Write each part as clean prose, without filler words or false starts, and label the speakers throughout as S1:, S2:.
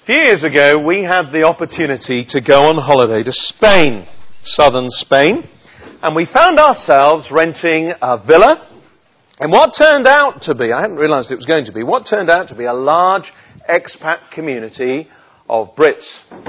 S1: A few years ago, we had the opportunity to go on holiday to Spain, southern Spain, and we found ourselves renting a villa in what turned out to be, I hadn't realised it was going to be, what turned out to be a large expat community of Brits.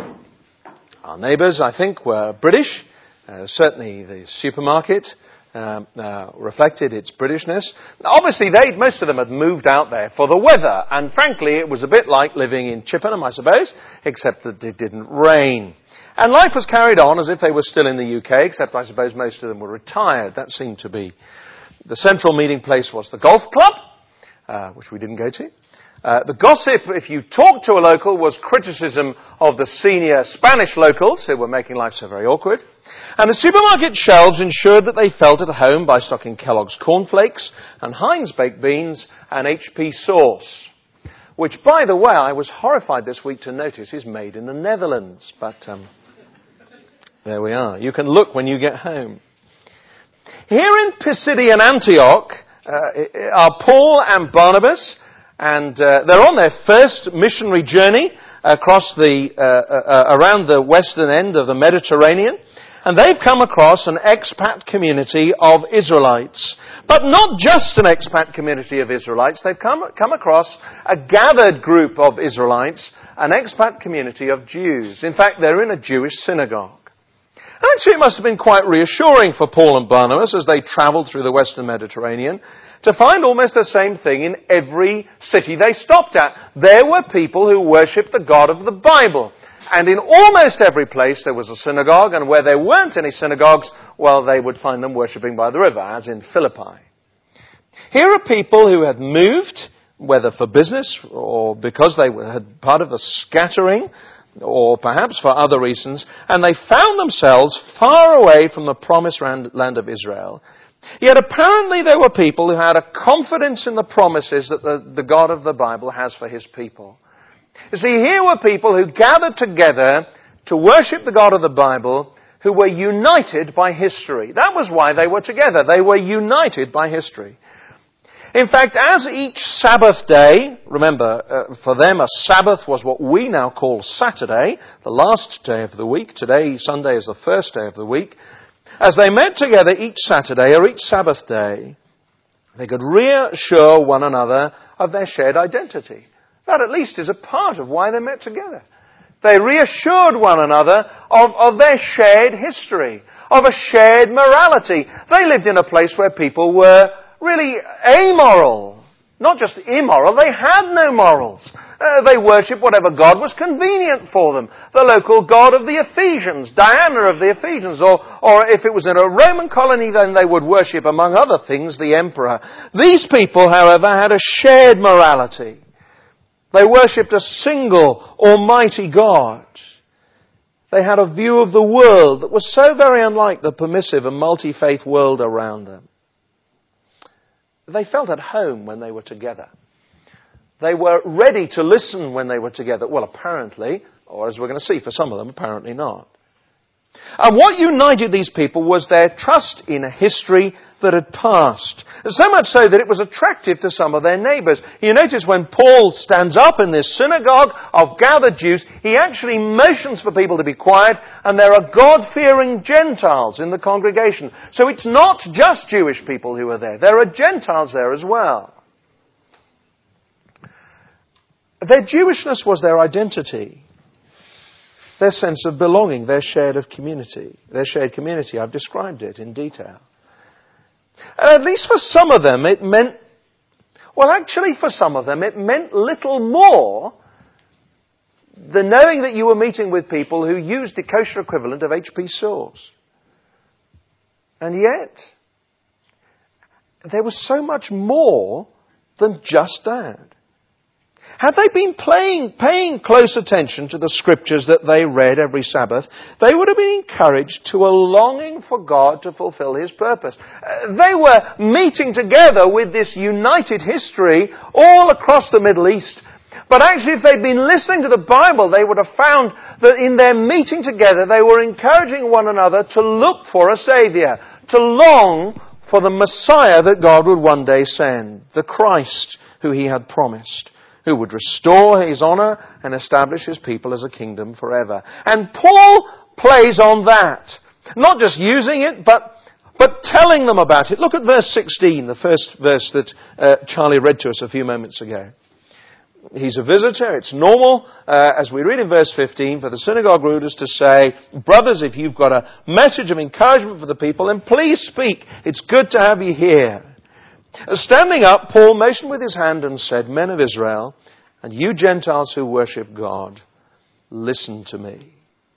S1: Our neighbours, I think, were British. Certainly the supermarket reflected its Britishness. Obviously, most of them had moved out there for the weather, and frankly, it was a bit like living in Chippenham, I suppose, except that it didn't rain. And life was carried on as if they were still in the UK, except I suppose most of them were retired. That seemed to be the central meeting place was the golf club, which we didn't go to. The gossip, if you talked to a local, was criticism of the senior Spanish locals who were making life so very awkward. And the supermarket shelves ensured that they felt at home by stocking Kellogg's cornflakes and Heinz baked beans and HP sauce, which, by the way, I was horrified this week to notice is made in the Netherlands. But there we are. You can look when you get home. Here in Pisidian Antioch are Paul and Barnabas, and they're on their first missionary journey across around the western end of the Mediterranean. And they've come across an expat community of Israelites. But not just an expat community of Israelites. They've come across a gathered group of Israelites, an expat community of Jews. In fact, they're in a Jewish synagogue. And actually, it must have been quite reassuring for Paul and Barnabas as they travelled through the Western Mediterranean to find almost the same thing in every city they stopped at. There were people who worshipped the God of the Bible. And in almost every place there was a synagogue, and where there weren't any synagogues, well, they would find them worshipping by the river, as in Philippi. Here are people who had moved, whether for business or because they had part of the scattering, or perhaps for other reasons, and they found themselves far away from the promised land of Israel. Yet apparently there were people who had a confidence in the promises that the God of the Bible has for his people. You see, here were people who gathered together to worship the God of the Bible, who were united by history. That was why they were together. They were united by history. In fact, as each Sabbath day, remember, for them a Sabbath was what we now call Saturday, the last day of the week. Today, Sunday, is the first day of the week. As they met together each Saturday or each Sabbath day, they could reassure one another of their shared identity. That at least is a part of why they met together. They reassured one another of their shared history, of a shared morality. They lived in a place where people were really amoral. Not just immoral, they had no morals. They worshipped whatever God was convenient for them. The local god of the Ephesians, Diana of the Ephesians, or if it was in a Roman colony, then they would worship, among other things, the emperor. These people, however, had a shared morality. They worshipped a single, almighty God. They had a view of the world that was so very unlike the permissive and multi-faith world around them. They felt at home when they were together. They were ready to listen when they were together. Well, apparently, or as we're going to see, for some of them, apparently not. And what united these people was their trust in a history that had passed. And so much so that it was attractive to some of their neighbours. You notice when Paul stands up in this synagogue of gathered Jews, he actually motions for people to be quiet, and there are God-fearing Gentiles in the congregation. So it's not just Jewish people who are there. There are Gentiles there as well. Their Jewishness was their identity. Their sense of belonging, their shared community. I've described it in detail. And at least for some of them it meant little more than knowing that you were meeting with people who used the kosher equivalent of HP sauce. And yet, there was so much more than just that. Had they been paying close attention to the scriptures that they read every Sabbath, they would have been encouraged to a longing for God to fulfill his purpose. They were meeting together with this united history all across the Middle East. But actually, if they'd been listening to the Bible, they would have found that in their meeting together, they were encouraging one another to look for a Saviour, to long for the Messiah that God would one day send, the Christ who he had promised. who would restore his honor and establish his people as a kingdom forever. And Paul plays on that. Not just using it, but telling them about it. Look at verse 16, the first verse that Charlie read to us a few moments ago. He's a visitor. It's normal, as we read in verse 15, for the synagogue rulers to say, brothers, if you've got a message of encouragement for the people, then please speak. It's good to have you here. Standing up, Paul motioned with his hand and said, men of Israel, and you Gentiles who worship God, listen to me.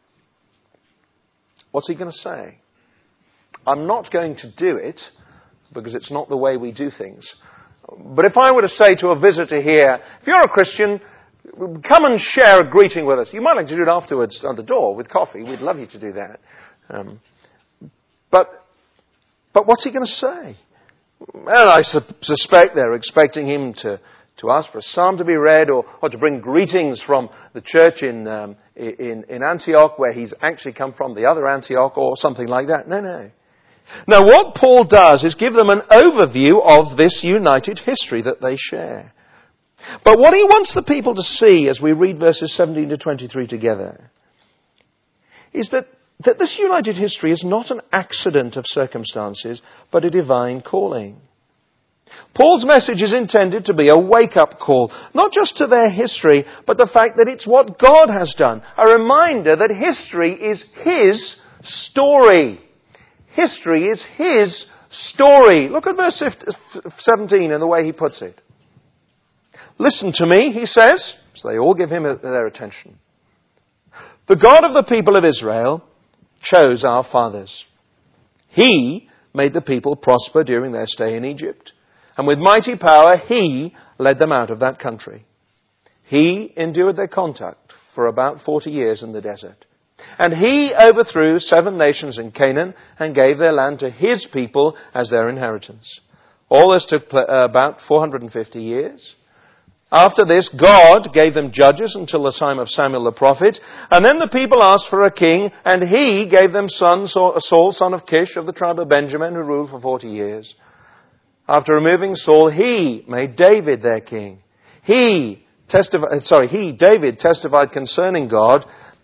S1: What's he going to say? I'm not going to do it, because it's not the way we do things. But if I were to say to a visitor here, if you're a Christian, come and share a greeting with us. You might like to do it afterwards on the door with coffee. We'd love you to do that. But what's he going to say? Well, I suspect they're expecting him to ask for a psalm to be read or to bring greetings from the church in Antioch, where he's actually come from, the other Antioch, or something like that. No. Now, what Paul does is give them an overview of this united history that they share. But what he wants the people to see as we read verses 17 to 23 together is that this united history is not an accident of circumstances, but a divine calling. Paul's message is intended to be a wake-up call, not just to their history, but the fact that it's what God has done. A reminder that history is His story. History is His story. Look at verse 17 and the way he puts it. Listen to me, he says. So they all give him their attention. The God of the people of Israel chose our fathers. He made the people prosper during their stay in Egypt. And with mighty power, He led them out of that country. He endured their contact for about 40 years in the desert. And He overthrew 7 nations in Canaan and gave their land to His people as their inheritance. All this took about 450 years. After this, God gave them judges until the time of Samuel the prophet. And then the people asked for a king, and He gave them Saul, son of Kish, of the tribe of Benjamin, who ruled for 40 years. After removing Saul, He made David their king. David testified concerning God.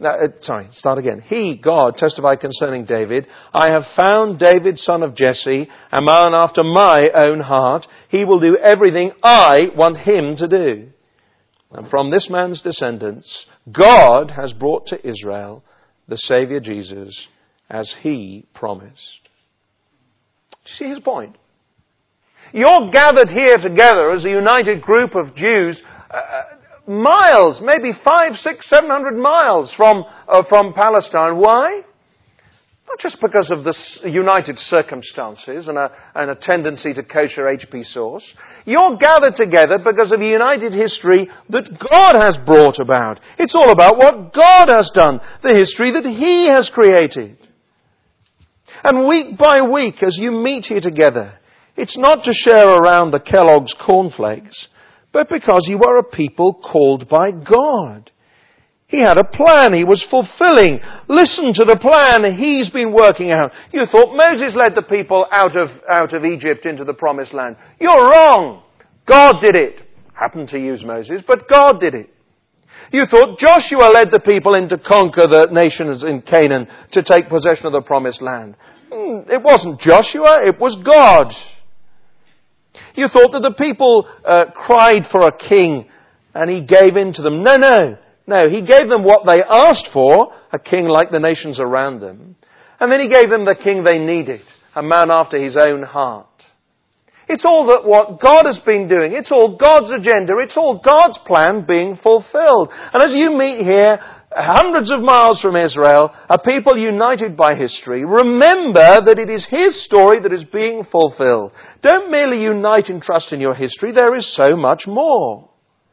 S1: God testified concerning David, I have found David, son of Jesse, a man after my own heart. He will do everything I want him to do. And from this man's descendants, God has brought to Israel the Saviour Jesus, as He promised. Do you see his point? You're gathered here together as a united group of Jews, miles, maybe 500, 600, 700 miles from Palestine. Why? Not just because of the united circumstances and a tendency to kosher HP sauce. You're gathered together because of a united history that God has brought about. It's all about what God has done, the history that He has created. And week by week, as you meet here together, it's not to share around the Kellogg's cornflakes, but because you are a people called by God. He had a plan He was fulfilling. Listen to the plan He's been working out. You thought Moses led the people out of Egypt into the promised land. You're wrong. God did it. Happened to use Moses, but God did it. You thought Joshua led the people in to conquer the nations in Canaan to take possession of the promised land. It wasn't Joshua, it was God. You thought that the people cried for a king and He gave in to them. No. He gave them what they asked for, a king like the nations around them. And then He gave them the king they needed, a man after His own heart. It's all that what God has been doing. It's all God's agenda. It's all God's plan being fulfilled. And as you meet here, hundreds of miles from Israel, a people united by history, remember that it is His story that is being fulfilled. Don't merely unite in trust in your history. There is so much more.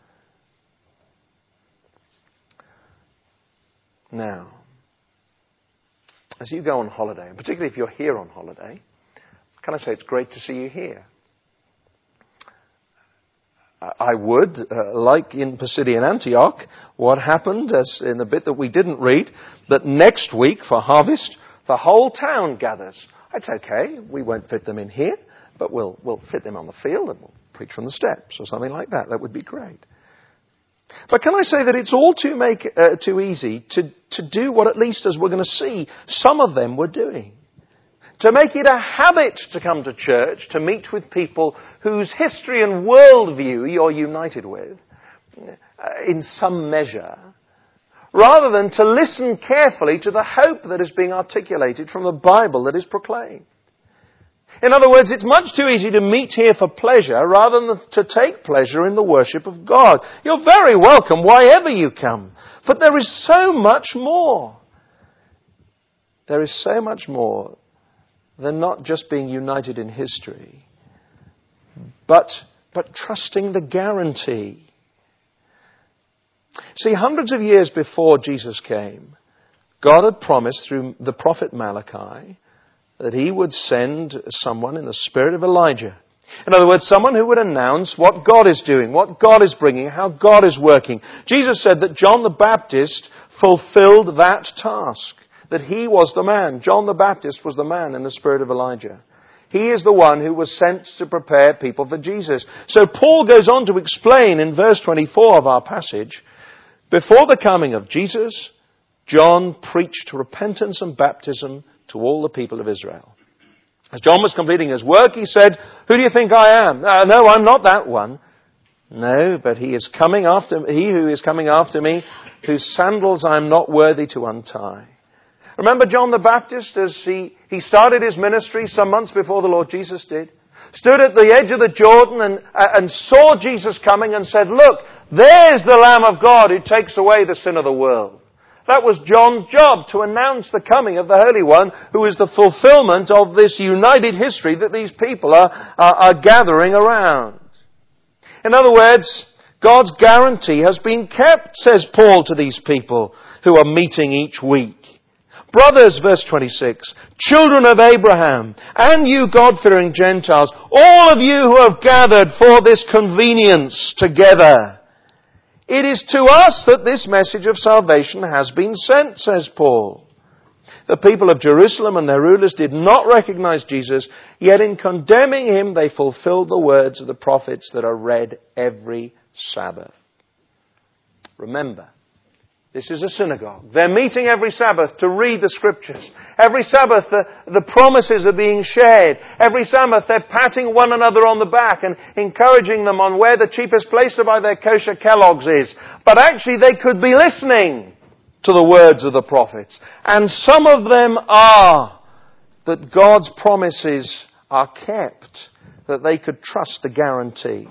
S1: Now, as you go on holiday, and particularly if you're here on holiday, can I say it's great to see you here? I would, like in Pisidian Antioch, what happened, as in the bit that we didn't read, that next week for harvest, the whole town gathers. It's okay, we won't fit them in here, but we'll fit them on the field and we'll preach from the steps or something like that. That would be great. But can I say that it's all too easy to do what, at least as we're going to see, some of them were doing. To make it a habit to come to church, to meet with people whose history and worldview you're united with, in some measure, rather than to listen carefully to the hope that is being articulated from the Bible that is proclaimed. In other words, it's much too easy to meet here for pleasure rather than to take pleasure in the worship of God. You're very welcome wherever you come. But there is so much more. There is so much more than not just being united in history, but trusting the guarantee. See, hundreds of years before Jesus came, God had promised through the prophet Malachi that he would send someone in the spirit of Elijah. In other words, someone who would announce what God is doing, what God is bringing, how God is working. Jesus said that John the Baptist fulfilled that task, that he was the man. John the Baptist was the man in the spirit of Elijah. He is the one who was sent to prepare people for Jesus. So Paul goes on to explain in verse 24 of our passage, before the coming of Jesus, John preached repentance and baptism to all the people of Israel. As John was completing his work, he said, "Who do you think I am? No, I'm not that one. No, but he who is coming after me, whose sandals I am not worthy to untie." Remember John the Baptist as he started his ministry some months before the Lord Jesus did? Stood at the edge of the Jordan and saw Jesus coming and said, "Look, there's the Lamb of God who takes away the sin of the world." That was John's job, to announce the coming of the Holy One, who is the fulfillment of this united history that these people are gathering around. In other words, God's guarantee has been kept, says Paul to these people who are meeting each week. Brothers, verse 26, children of Abraham, and you God-fearing Gentiles, all of you who have gathered for this convenience together, it is to us that this message of salvation has been sent, says Paul. The people of Jerusalem and their rulers did not recognize Jesus, yet in condemning him they fulfilled the words of the prophets that are read every Sabbath. Remember, this is a synagogue. They're meeting every Sabbath to read the Scriptures. Every Sabbath the promises are being shared. Every Sabbath they're patting one another on the back and encouraging them on where the cheapest place to buy their kosher Kellogg's is. But actually they could be listening to the words of the prophets. And some of them are that God's promises are kept, that they could trust the guarantee.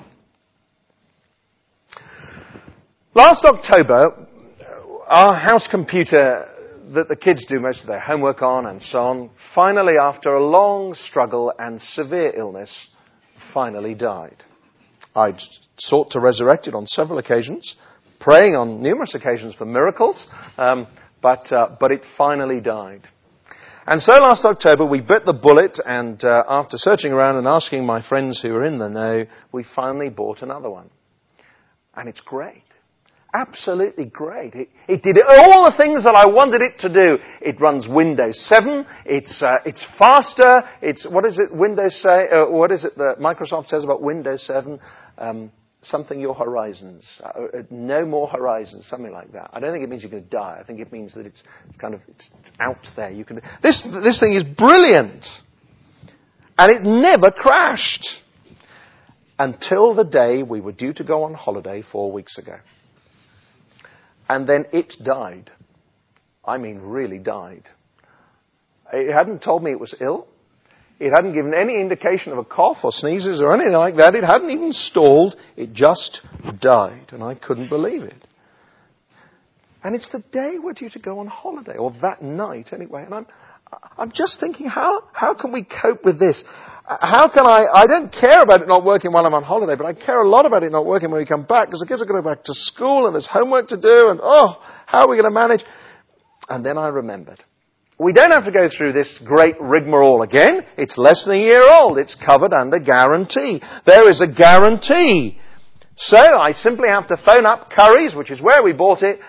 S1: Last October, our house computer that the kids do most of their homework on and so on, finally, after a long struggle and severe illness, finally died. I'd sought to resurrect it on several occasions, praying on numerous occasions for miracles, but it finally died. And so last October we bit the bullet, and after searching around and asking my friends who were in the know, we finally bought another one. And it's great. Absolutely great. It did all the things that I wanted it to do. It runs Windows 7. It's faster. What is it Windows say? What is it that Microsoft says about Windows 7? Something your horizons. No more horizons. Something like that. I don't think it means you're going to die. I think it means that it's out there. You can. This thing is brilliant, and it never crashed until the day we were due to go on holiday 4 weeks ago. And then it died. I mean, really died. It hadn't told me it was ill. It hadn't given any indication of a cough or sneezes or anything like that. It hadn't even stalled. It just died. And I couldn't believe it. And it's the day we're due to go on holiday, or that night anyway. And I'm just thinking, how can we cope with this? How can I don't care about it not working while I'm on holiday, but I care a lot about it not working when we come back, because the kids are going to go back to school and there's homework to do, and how are we going to manage? And then I remembered. We don't have to go through this great rigmarole again. It's less than a year old. It's covered under guarantee. There is a guarantee. So I simply have to phone up Curry's, which is where we bought it.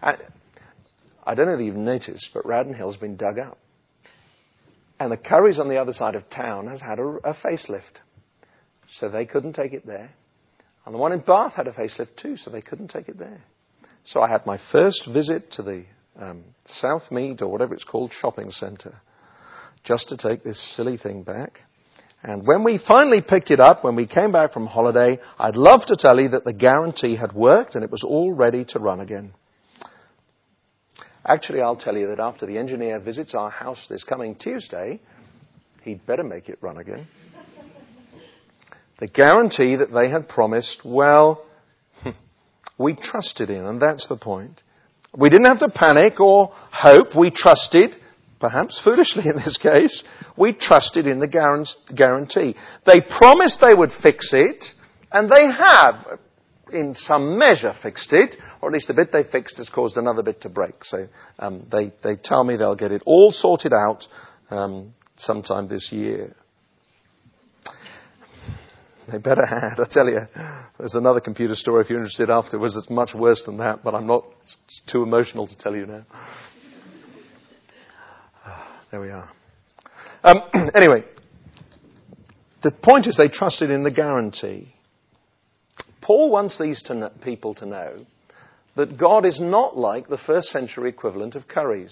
S1: I don't know if you've noticed, but Radden Hill's been dug up. And the Curry's on the other side of town has had a facelift. So they couldn't take it there. And the one in Bath had a facelift too, so they couldn't take it there. So I had my first visit to the Southmead, or whatever it's called, shopping centre, just to take this silly thing back. And when we finally picked it up, when we came back from holiday, I'd love to tell you that the guarantee had worked and it was all ready to run again. Actually, I'll tell you that after the engineer visits our house this coming Tuesday, he'd better make it run again. The guarantee that they had promised, well, we trusted in, and that's the point. We didn't have to panic or hope. We trusted, perhaps foolishly in this case, we trusted in the guarantee. They promised they would fix it, and they have, in some measure, fixed it, or at least the bit they fixed has caused another bit to break. So they tell me they'll get it all sorted out sometime this year. They better had, I tell you. There's another computer story if you're interested afterwards. It's much worse than that, but I'm not too emotional to tell you now. There we are. Anyway, the point is they trusted in the guarantee. Paul wants these people to know that God is not like the first century equivalent of Currys.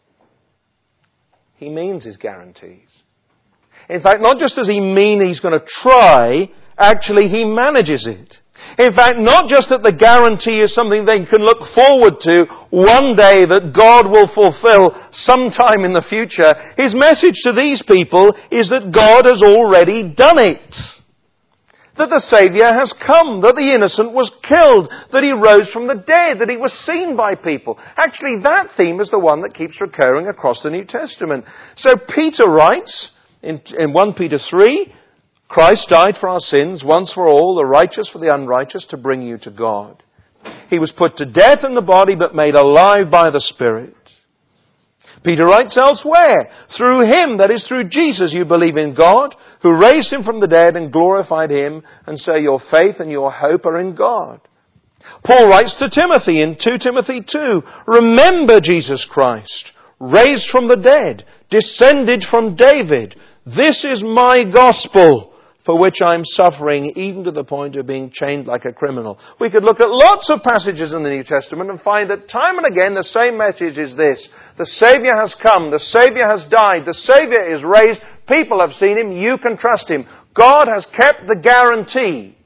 S1: He means his guarantees. In fact, not just does he mean he's going to try, actually he manages it. In fact, not just that the guarantee is something they can look forward to one day that God will fulfill sometime in the future. His message to these people is that God has already done it. That the Saviour has come, that the innocent was killed, that he rose from the dead, that he was seen by people. Actually, that theme is the one that keeps recurring across the New Testament. So Peter writes in 1 Peter 3, Christ died for our sins once for all, the righteous for the unrighteous, to bring you to God. He was put to death in the body, but made alive by the Spirit. Peter writes elsewhere, through him, that is through Jesus, you believe in God, who raised him from the dead and glorified him, and so your faith and your hope are in God. Paul writes to Timothy in 2 Timothy 2, remember Jesus Christ, raised from the dead, descended from David. This is my gospel, for which I am suffering, even to the point of being chained like a criminal. We could look at lots of passages in the New Testament and find that time and again the same message is this. The Saviour has come. The Saviour has died. The Saviour is raised. People have seen him. You can trust him. God has kept the guarantee.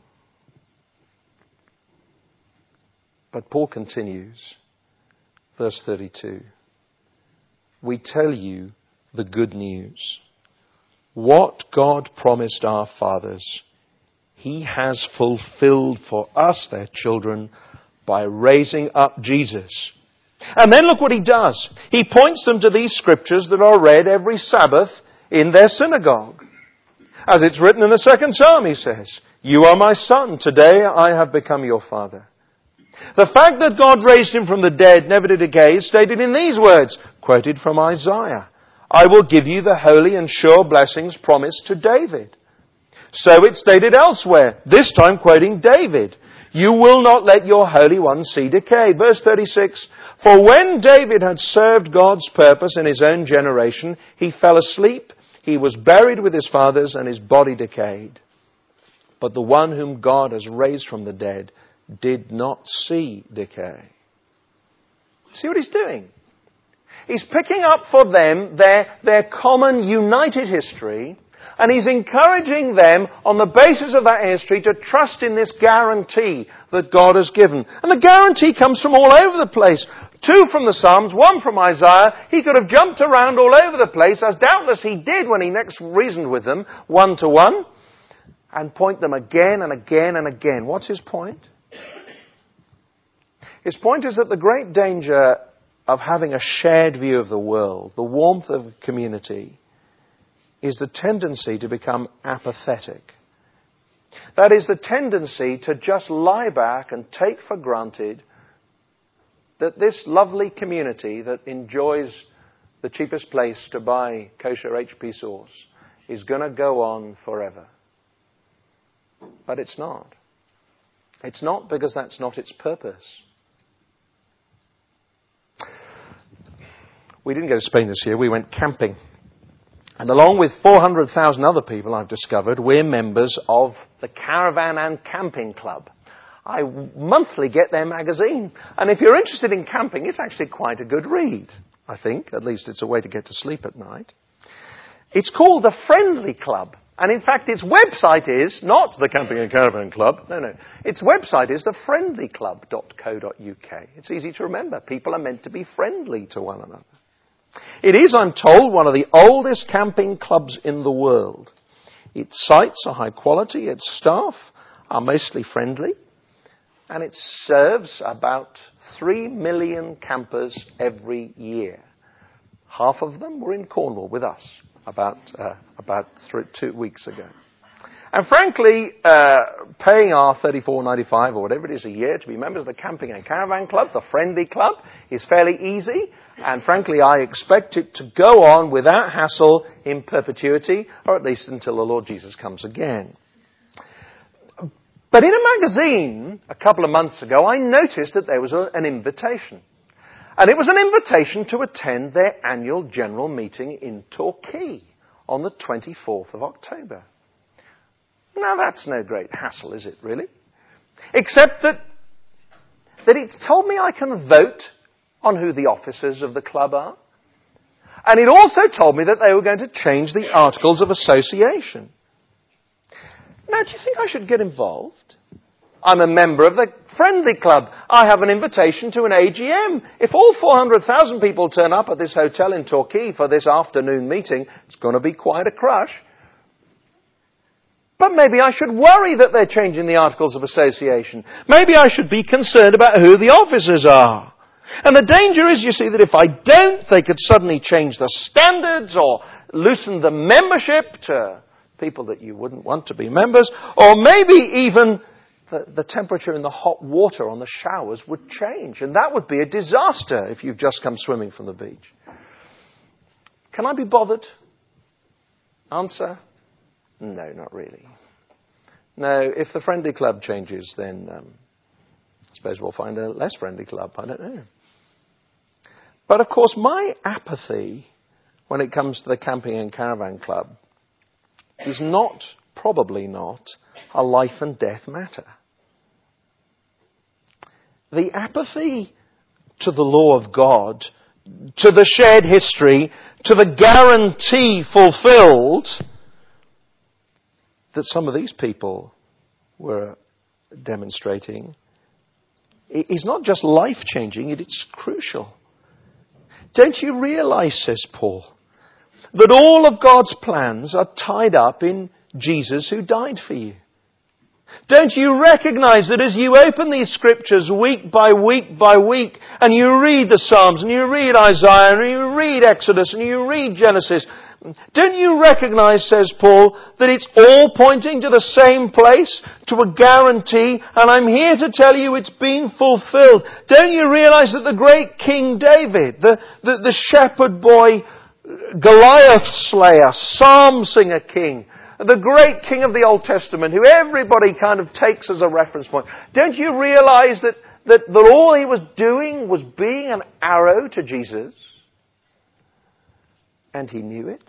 S1: But Paul continues, verse 32. We tell you the good news. What God promised our fathers, he has fulfilled for us, their children, by raising up Jesus. And then look what he does. He points them to these scriptures that are read every Sabbath in their synagogue. As it's written in the second Psalm, he says, you are my son, today I have become your father. The fact that God raised him from the dead, never to decay, is stated in these words, quoted from Isaiah. I will give you the holy and sure blessings promised to David. So it's stated elsewhere, this time quoting David. You will not let your Holy One see decay. Verse 36, for when David had served God's purpose in his own generation, he fell asleep, he was buried with his fathers, and his body decayed. But the one whom God has raised from the dead did not see decay. See what he's doing? He's picking up for them their common united history, and he's encouraging them on the basis of that history to trust in this guarantee that God has given. And the guarantee comes from all over the place. 2 from the Psalms, 1 from Isaiah. He could have jumped around all over the place, as doubtless he did when he next reasoned with them, 1 to 1, and point them again and again and again. What's his point? His point is that the great danger of having a shared view of the world, the warmth of community, is the tendency to become apathetic. That is the tendency to just lie back and take for granted that this lovely community that enjoys the cheapest place to buy kosher HP sauce is going to go on forever. But it's not. It's not, because that's not its purpose. We didn't go to Spain this year. We went camping. And along with 400,000 other people, I've discovered, we're members of the Caravan and Camping Club. I monthly get their magazine. And if you're interested in camping, it's actually quite a good read, I think. At least it's a way to get to sleep at night. It's called the Friendly Club. And in fact, its website is not the Camping and Caravan Club. No. Its website is thefriendlyclub.co.uk. It's easy to remember. People are meant to be friendly to one another. It is, I'm told, one of the oldest camping clubs in the world. Its sites are high quality, its staff are mostly friendly, and it serves about 3 million campers every year. Half of them were in Cornwall with us about 2 weeks ago. And frankly, paying our $34.95 or whatever it is a year to be members of the Camping and Caravan Club, the Friendly Club, is fairly easy. And frankly, I expect it to go on without hassle in perpetuity, or at least until the Lord Jesus comes again. But in a magazine a couple of months ago, I noticed that there was an invitation. And it was an invitation to attend their annual general meeting in Torquay on the 24th of October. Now, that's no great hassle, is it, really? Except that it's told me I can vote on who the officers of the club are. And it also told me that they were going to change the Articles of Association. Now, do you think I should get involved? I'm a member of the Friendly Club. I have an invitation to an AGM. If all 400,000 people turn up at this hotel in Torquay for this afternoon meeting, it's going to be quite a crush. But maybe I should worry that they're changing the Articles of Association. Maybe I should be concerned about who the officers are. And the danger is, you see, that if I don't, they could suddenly change the standards or loosen the membership to people that you wouldn't want to be members, or maybe even the temperature in the hot water on the showers would change. And that would be a disaster if you've just come swimming from the beach. Can I be bothered? Answer? No, not really. No, if the Friendly Club changes, then I suppose we'll find a less friendly club. I don't know. But of course, my apathy when it comes to the Camping and Caravan Club is not, probably not, a life and death matter. The apathy to the law of God, to the shared history, to the guarantee fulfilled that some of these people were demonstrating, is not just life-changing, it's crucial. Don't you realize, says Paul, that all of God's plans are tied up in Jesus who died for you? Don't you recognize that as you open these scriptures week by week by week, and you read the Psalms, and you read Isaiah, and you read Exodus, and you read Genesis, don't you recognize, says Paul, that it's all pointing to the same place, to a guarantee, and I'm here to tell you it's being fulfilled. Don't you realize that the great King David, the shepherd boy, Goliath slayer, psalm singer king, the great king of the Old Testament, who everybody kind of takes as a reference point, don't you realize that all he was doing was being an arrow to Jesus? And he knew it.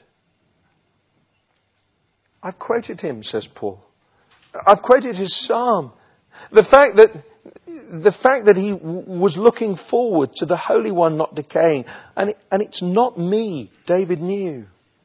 S1: I've quoted him, says Paul. I've quoted his psalm. The fact that he was looking forward to the Holy One not decaying. And it's not me, David knew.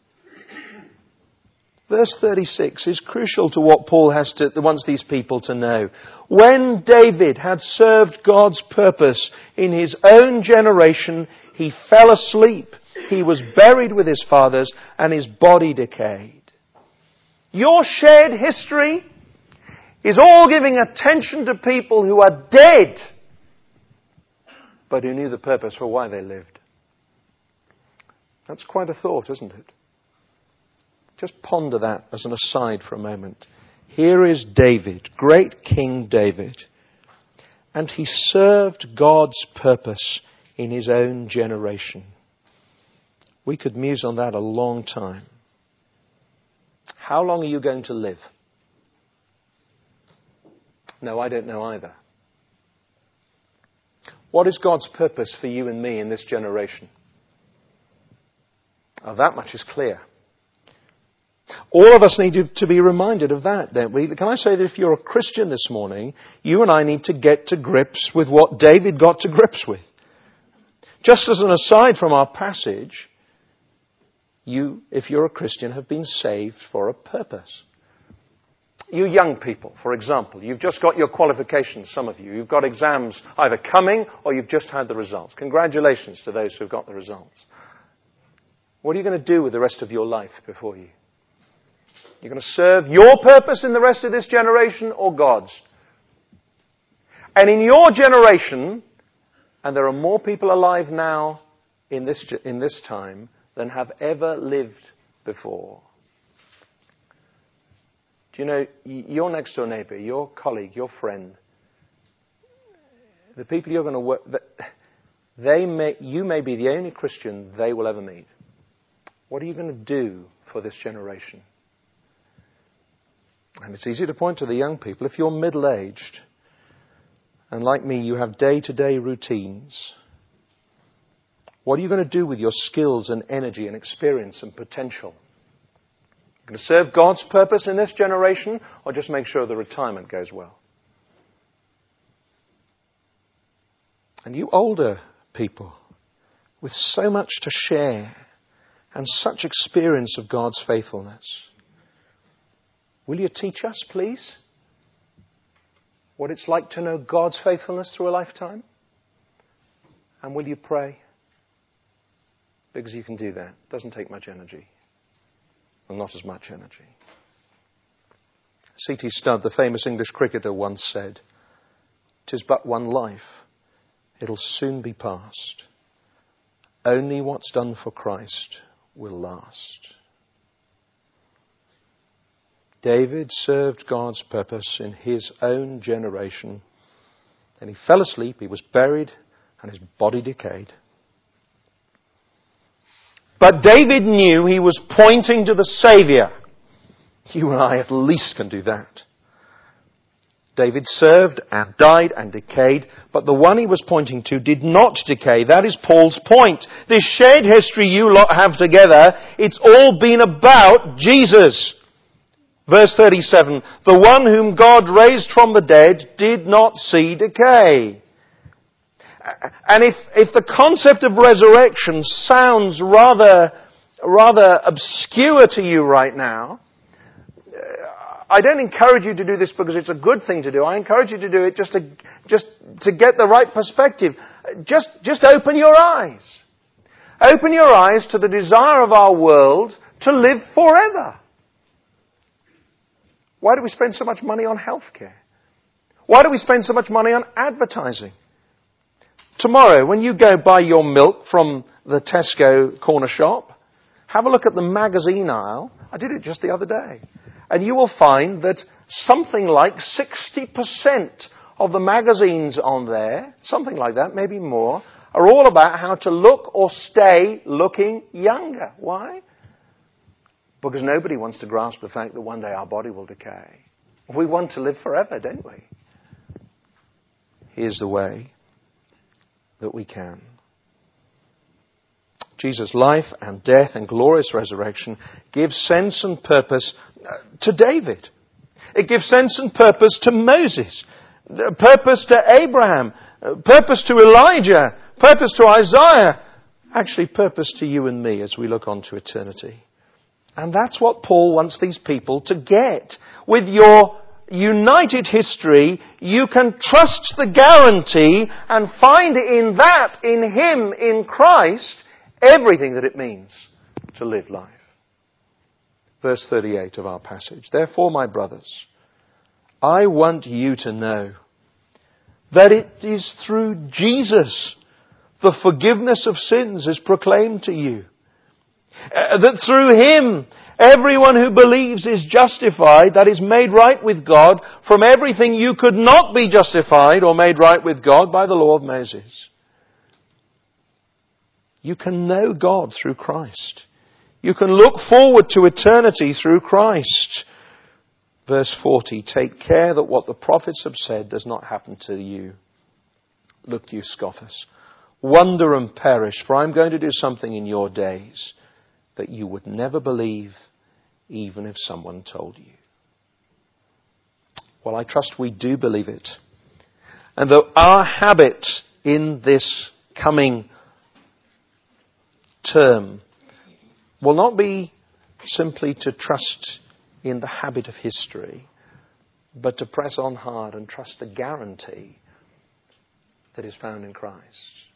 S1: Verse 36 is crucial to what Paul wants these people to know. When David had served God's purpose in his own generation, he fell asleep. He was buried with his fathers, and his body decayed. Your shared history is all giving attention to people who are dead, but who knew the purpose for why they lived. That's quite a thought, isn't it? Just ponder that as an aside for a moment. Here is David, great King David, and he served God's purpose in his own generation. We could muse on that a long time. How long are you going to live? No, I don't know either. What is God's purpose for you and me in this generation? Oh, that much is clear. All of us need to be reminded of that, don't we? Can I say that if you're a Christian this morning, you and I need to get to grips with what David got to grips with. Just as an aside from our passage, you, if you're a Christian, have been saved for a purpose. You young people, for example, you've just got your qualifications, some of you. You've got exams either coming or you've just had the results. Congratulations to those who've got the results. What are you going to do with the rest of your life before you? You're going to serve your purpose in the rest of this generation or God's? And in your generation, and there are more people alive now in this time than have ever lived before. Do you know, your next door neighbour, your colleague, your friend, the people you're going to work, you may be the only Christian they will ever meet. What are you going to do for this generation? And it's easy to point to the young people. If you're middle-aged, and like me, you have day-to-day routines, what are you going to do with your skills and energy and experience and potential? You're going to serve God's purpose in this generation, or just make sure the retirement goes well? And you older people, with so much to share and such experience of God's faithfulness, will you teach us, please, what it's like to know God's faithfulness through a lifetime? And will you pray? Because you can do that. It doesn't take much energy. Well, not as much energy. C.T. Studd, the famous English cricketer, once said, "'Tis but one life. It'll soon be past. Only what's done for Christ will last." David served God's purpose in his own generation. Then he fell asleep, he was buried, and his body decayed. But David knew he was pointing to the Saviour. You and I at least can do that. David served and died and decayed, but the one he was pointing to did not decay. That is Paul's point. This shared history you lot have together, it's all been about Jesus. Verse 37, the one whom God raised from the dead did not see decay. And if the concept of resurrection sounds rather obscure to you right now, I don't encourage you to do this because it's a good thing to do. I encourage you to do it just to get the right perspective. Just open your eyes. Open your eyes to the desire of our world to live forever. Why do we spend so much money on healthcare? Why do we spend so much money on advertising? Tomorrow, when you go buy your milk from the Tesco corner shop, have a look at the magazine aisle. I did it just the other day. And you will find that something like 60% of the magazines on there, something like that, maybe more, are all about how to look or stay looking younger. Why? Because nobody wants to grasp the fact that one day our body will decay. We want to live forever, don't we? Here's the way that we can. Jesus' life and death and glorious resurrection gives sense and purpose to David. It gives sense and purpose to Moses, purpose to Abraham, purpose to Elijah, purpose to Isaiah, actually purpose to you and me as we look on to eternity. And that's what Paul wants these people to get. With your united history, you can trust the guarantee and find in that, in Him, in Christ, everything that it means to live life. Verse 38 of our passage. Therefore, my brothers, I want you to know that it is through Jesus the forgiveness of sins is proclaimed to you. That through Him, everyone who believes is justified, that is made right with God, from everything you could not be justified or made right with God by the law of Moses. You can know God through Christ. You can look forward to eternity through Christ. Verse 40, take care that what the prophets have said does not happen to you. Look, you scoffers, wonder and perish, for I'm going to do something in your days that you would never believe, even if someone told you. Well, I trust we do believe it. And that our habit in this coming term will not be simply to trust in the habit of history, but to press on hard and trust the guarantee that is found in Christ.